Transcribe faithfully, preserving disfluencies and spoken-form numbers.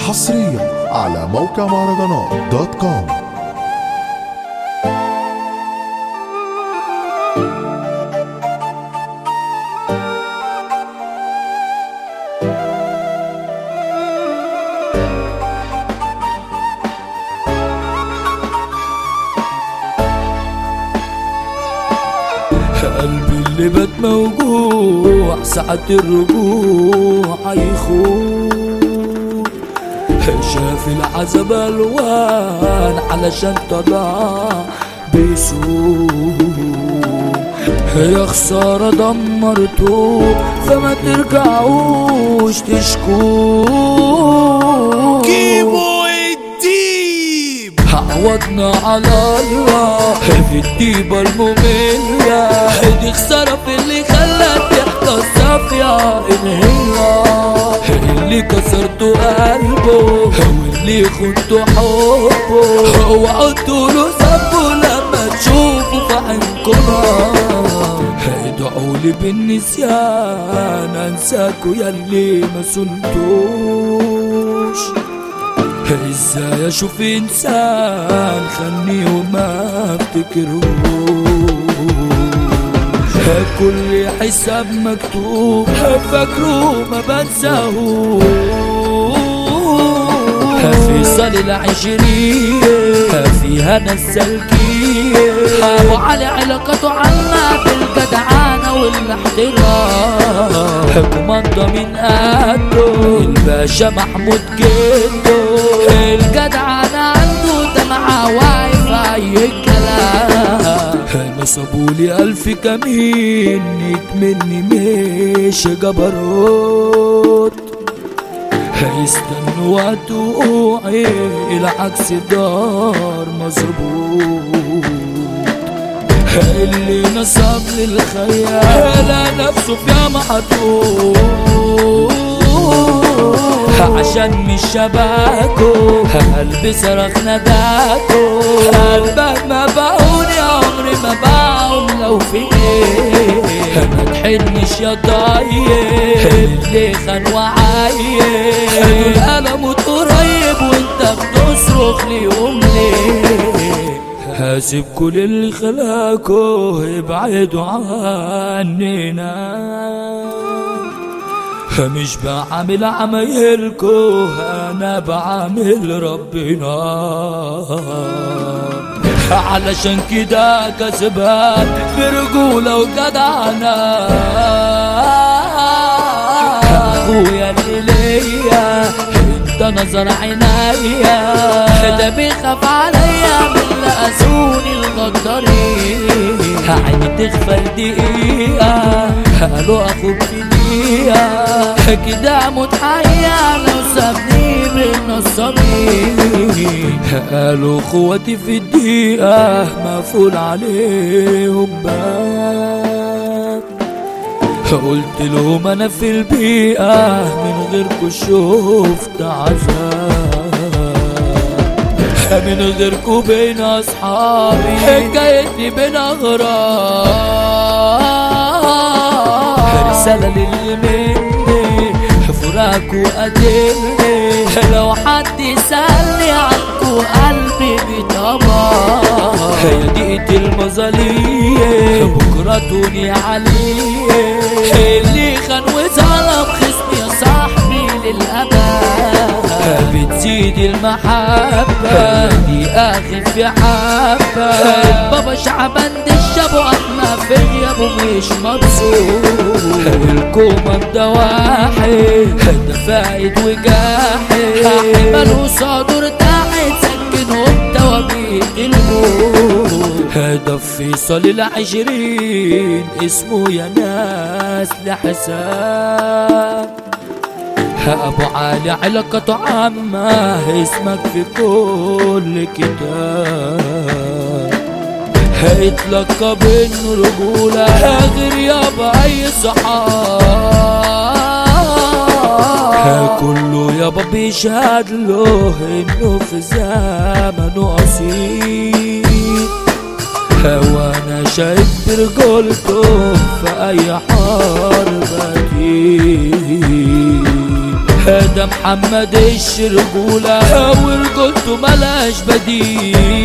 حصريا على موقع مهرجانات دوت كوم. قلبي اللي بات موجوع ساعة الرجوع هيخون، شاف العذاب الوان علشان طلع بيسوق. يا خسارة دمرتوه فما ترجعوش تشكوه. كيمو الديب عوضنا على الله في الديبة المملة، دي خسارة في اللي خلت تحت الصافية إن هي اللي كسرتوا قلبه واللي خنتوا حبه، وقعدتوا له سبه لما تشوفوا في عينكم. ادعولي بالنسيان انساكوا ياللي ما صنتوش. ازاي اشوف انسان خني وما افتكرهوش. كل حساب مكتوب فاكره ما بنساهوش. فيصل العشرين فيها ناس سالكين، وعلى علاقته عامة بالجدعانة والاحترام. كوماندا من قده الباشا محمود جده، الجدعانة عنده دمعة واقف أي كلام. نصبولي ألف كمين مني مش جبروت، هيستنوا وقت وقوعي العكس دار مظبوط. اللي نصب للخيال نفسه في محطوط، عشان مش شباكو قلبي صرخ نداكو. قلبك ما باعوني عمري ما باعهم لو في ايه. ما تحنش يا طيب اللي خان وعايب، الألم قريب وانت بتصرخ ليهم ليه. هاسيب كل اللي خلاكو ابعدوا عننا، مش بعمل عمايلكو انا بعمل ربنا. علشان كده كسبان برجولة وجدعنة. اخويا اللي ليا انت نظر عينيا، ده بيخاف عليا من لقاسوني الغدارين. عيني تغفل دقيقة قالوا اخوك في دقيقة كده متحيا لو سابني بالنصابين. قالوا اخواتي في الدقيقة مقفول عليهم باب، قلت لهم انا في البيئة من غيركوا شفت عذاب. من غيركوا بين اصحابي حكايتي بين اغراب. رسالة للي مني فراق وقتلني، لو حد يسألني عنكو قلبي بيطبع. هي دقيقة المظالية بكرة توني عليه، اللي خان وظلم خصمي يا صاحبي للأبد. بتزيد المحبة دي آخر في حبة. بابا شعبان دشابو أما في غيابه مش مبسوط. الكوماندا واحد ده فايد وجاحد، ماله صدور تحت سكنهم توابيت الموت. هدف فيصل العشرين اسمه يا ناس لحساب. أبو علي علاقته عامة اسمك في كل كتاب. هيتلقب انه رجولة غير يابا اي صحاب. كله يابا بيشهد له انه في زمنه اصيل. وانا شايف برجولته في اي حرب اكيد. ده محمد الشرجولة ورجولته ملهاش بديل.